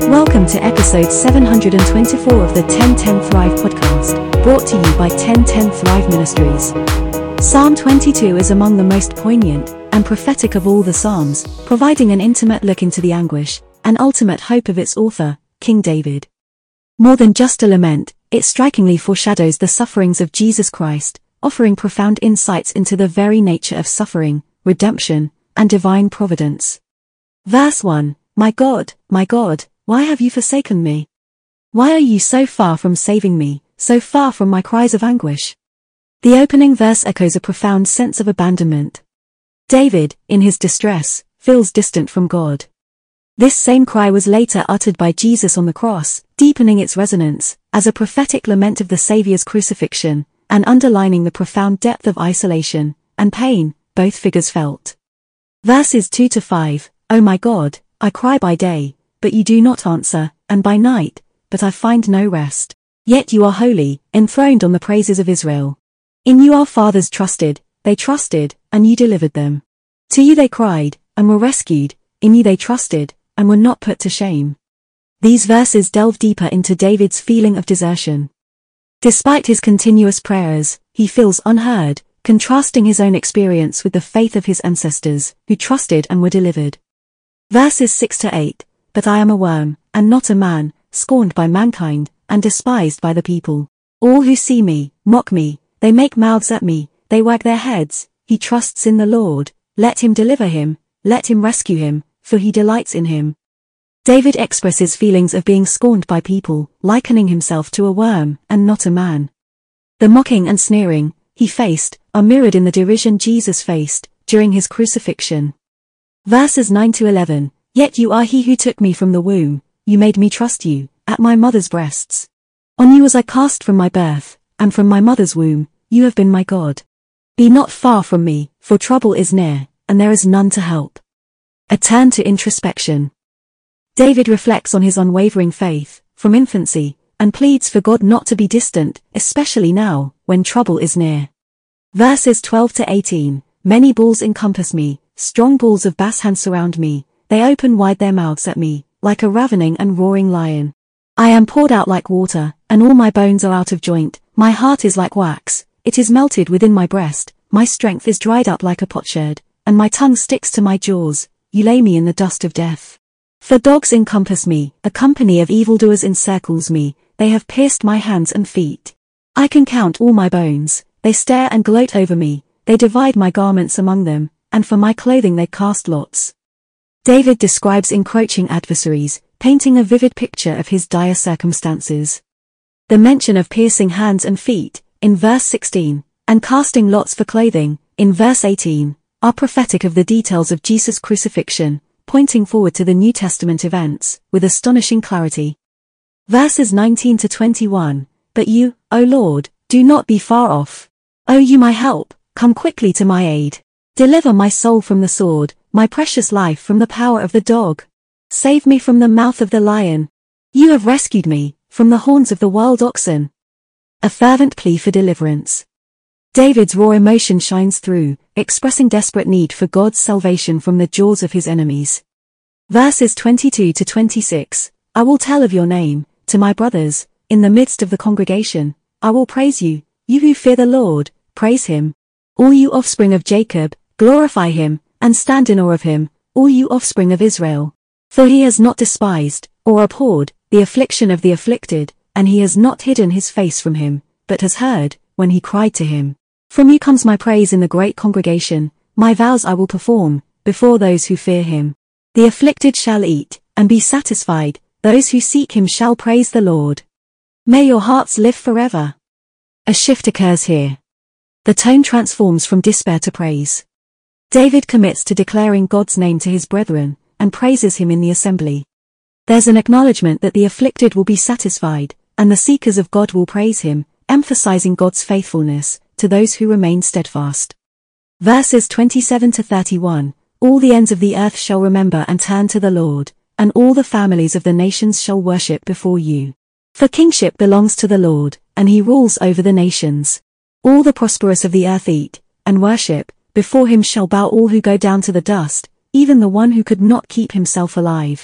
Welcome to episode 724 of the 1010 Thrive podcast, brought to you by 1010 Thrive Ministries. Psalm 22 is among the most poignant and prophetic of all the psalms, providing an intimate look into the anguish and ultimate hope of its author, King David. More than just a lament, it strikingly foreshadows the sufferings of Jesus Christ, offering profound insights into the very nature of suffering, redemption, and divine providence. Verse 1, my God, why have you forsaken me? Why are you so far from saving me, so far from my cries of anguish? The opening verse echoes a profound sense of abandonment. David, in his distress, feels distant from God. This same cry was later uttered by Jesus on the cross, deepening its resonance as a prophetic lament of the Saviour's crucifixion, and underlining the profound depth of isolation and pain both figures felt. Verses 2 to 5, O my God, I cry by day, but you do not answer, and by night, but I find no rest. Yet you are holy, enthroned on the praises of Israel. In you our fathers trusted, they trusted, and you delivered them. To you they cried, and were rescued, in you they trusted, and were not put to shame. These verses delve deeper into David's feeling of desertion. Despite his continuous prayers, he feels unheard, contrasting his own experience with the faith of his ancestors, who trusted and were delivered. Verses 6 to 8, But I am a worm, and not a man, scorned by mankind, and despised by the people. All who see me, mock me, they make mouths at me, they wag their heads. He trusts in the Lord, let him deliver him, let him rescue him, for he delights in him. David expresses feelings of being scorned by people, likening himself to a worm, and not a man. The mocking and sneering he faced are mirrored in the derision Jesus faced during his crucifixion. Verses 9 to 11, Yet you are he who took me from the womb, you made me trust you, at my mother's breasts. On you was I cast from my birth, and from my mother's womb, you have been my God. Be not far from me, for trouble is near, and there is none to help. A turn to introspection. David reflects on his unwavering faith, from infancy, and pleads for God not to be distant, especially now, when trouble is near. Verses 12 to 18, Many bulls encompass me, strong bulls of Bashan surround me, they open wide their mouths at me, like a ravening and roaring lion. I am poured out like water, and all my bones are out of joint, my heart is like wax, it is melted within my breast, my strength is dried up like a potsherd, and my tongue sticks to my jaws, you lay me in the dust of death. For dogs encompass me, a company of evildoers encircles me, they have pierced my hands and feet. I can count all my bones, they stare and gloat over me, they divide my garments among them, and for my clothing they cast lots. David describes encroaching adversaries, painting a vivid picture of his dire circumstances. The mention of piercing hands and feet, in verse 16, and casting lots for clothing, in verse 18, are prophetic of the details of Jesus' crucifixion, pointing forward to the New Testament events, with astonishing clarity. Verses 19 to 21, But you, O Lord, do not be far off. O you my help, come quickly to my aid. Deliver my soul from the sword, my precious life from the power of the dog. Save me from the mouth of the lion. You have rescued me from the horns of the wild oxen. A fervent plea for deliverance. David's raw emotion shines through, expressing desperate need for God's salvation from the jaws of his enemies. Verses 22 to 26, I will tell of your name, to my brothers, in the midst of the congregation, I will praise you, you who fear the Lord, praise him. All you offspring of Jacob, glorify him, and stand in awe of him, all you offspring of Israel. For he has not despised, or abhorred, the affliction of the afflicted, and he has not hidden his face from him, but has heard, when he cried to him. From you comes my praise in the great congregation, my vows I will perform, before those who fear him. The afflicted shall eat, and be satisfied, those who seek him shall praise the Lord. May your hearts live forever. A shift occurs here. The tone transforms from despair to praise. David commits to declaring God's name to his brethren, and praises him in the assembly. There's an acknowledgement that the afflicted will be satisfied, and the seekers of God will praise him, emphasizing God's faithfulness to those who remain steadfast. Verses 27 to 31, All the ends of the earth shall remember and turn to the Lord, and all the families of the nations shall worship before you. For kingship belongs to the Lord, and he rules over the nations. All the prosperous of the earth eat, and worship, before him shall bow all who go down to the dust, even the one who could not keep himself alive.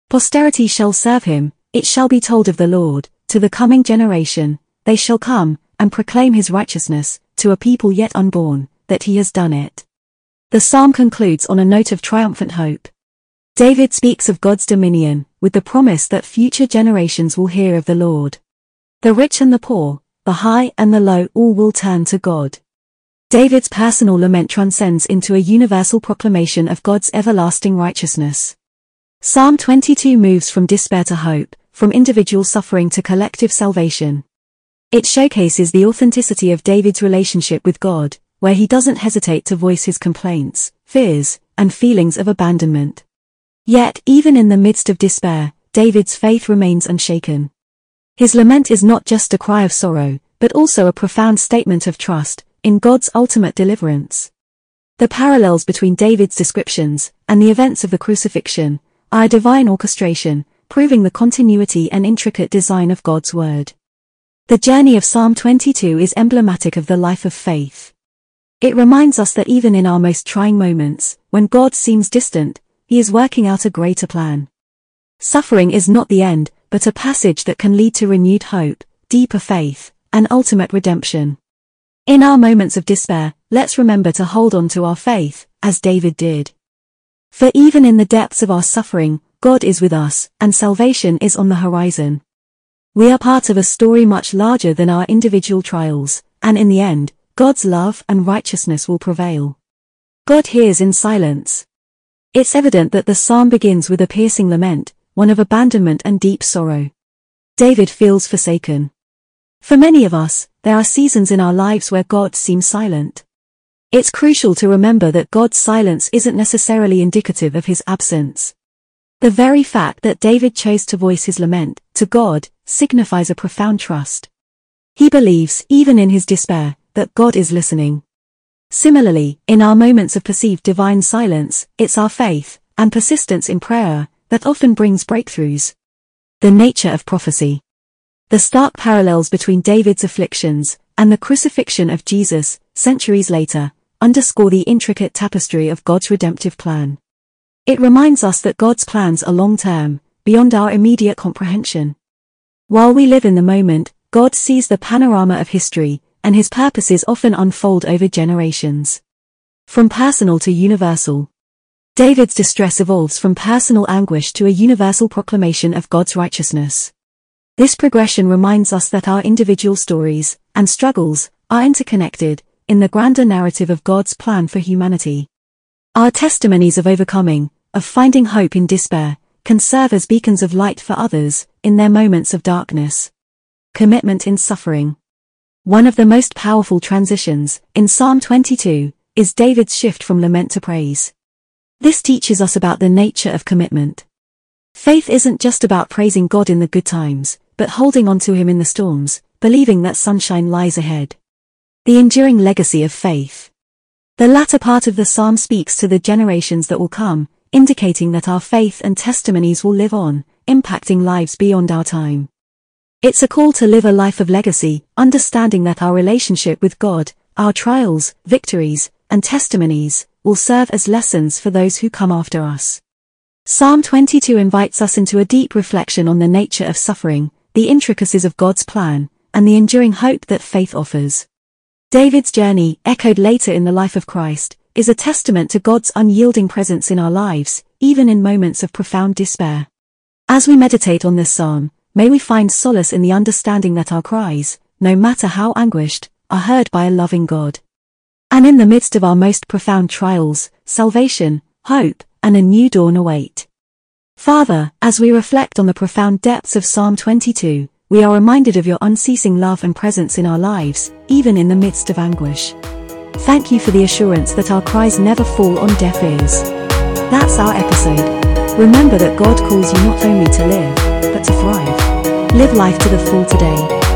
Posterity shall serve him, it shall be told of the Lord, to the coming generation, they shall come, and proclaim his righteousness, to a people yet unborn, that he has done it. The psalm concludes on a note of triumphant hope. David speaks of God's dominion, with the promise that future generations will hear of the Lord. The rich and the poor, the high and the low, all will turn to God. David's personal lament transcends into a universal proclamation of God's everlasting righteousness. Psalm 22 moves from despair to hope, from individual suffering to collective salvation. It showcases the authenticity of David's relationship with God, where he doesn't hesitate to voice his complaints, fears, and feelings of abandonment. Yet, even in the midst of despair, David's faith remains unshaken. His lament is not just a cry of sorrow, but also a profound statement of trust in God's ultimate deliverance. The parallels between David's descriptions and the events of the crucifixion are a divine orchestration, proving the continuity and intricate design of God's word. The journey of Psalm 22 is emblematic of the life of faith. It reminds us that even in our most trying moments, when God seems distant, he is working out a greater plan. Suffering is not the end, but a passage that can lead to renewed hope, deeper faith, and ultimate redemption. In our moments of despair, let's remember to hold on to our faith, as David did. For even in the depths of our suffering, God is with us, and salvation is on the horizon. We are part of a story much larger than our individual trials, and in the end, God's love and righteousness will prevail. God hears in silence. It's evident that the psalm begins with a piercing lament, one of abandonment and deep sorrow. David feels forsaken. For many of us, there are seasons in our lives where God seems silent. It's crucial to remember that God's silence isn't necessarily indicative of his absence. The very fact that David chose to voice his lament to God signifies a profound trust. He believes, even in his despair, that God is listening. Similarly, in our moments of perceived divine silence, it's our faith and persistence in prayer that often brings breakthroughs. The nature of prophecy. The stark parallels between David's afflictions and the crucifixion of Jesus, centuries later, underscore the intricate tapestry of God's redemptive plan. It reminds us that God's plans are long-term, beyond our immediate comprehension. While we live in the moment, God sees the panorama of history, and his purposes often unfold over generations. From personal to universal. David's distress evolves from personal anguish to a universal proclamation of God's righteousness. This progression reminds us that our individual stories and struggles are interconnected in the grander narrative of God's plan for humanity. Our testimonies of overcoming, of finding hope in despair, can serve as beacons of light for others in their moments of darkness. Commitment in suffering. One of the most powerful transitions in Psalm 22 is David's shift from lament to praise. This teaches us about the nature of commitment. Faith isn't just about praising God in the good times, but holding on to him in the storms, believing that sunshine lies ahead. The enduring legacy of faith. The latter part of the psalm speaks to the generations that will come, indicating that our faith and testimonies will live on, impacting lives beyond our time. It's a call to live a life of legacy, understanding that our relationship with God, our trials, victories, and testimonies, will serve as lessons for those who come after us. Psalm 22 invites us into a deep reflection on the nature of suffering, the intricacies of God's plan, and the enduring hope that faith offers. David's journey, echoed later in the life of Christ, is a testament to God's unyielding presence in our lives, even in moments of profound despair. As we meditate on this psalm, may we find solace in the understanding that our cries, no matter how anguished, are heard by a loving God. And in the midst of our most profound trials, salvation, hope, and a new dawn await. Father, as we reflect on the profound depths of Psalm 22, we are reminded of your unceasing love and presence in our lives, even in the midst of anguish. Thank you for the assurance that our cries never fall on deaf ears. That's our episode. Remember that God calls you not only to live, but to thrive. Live life to the full today.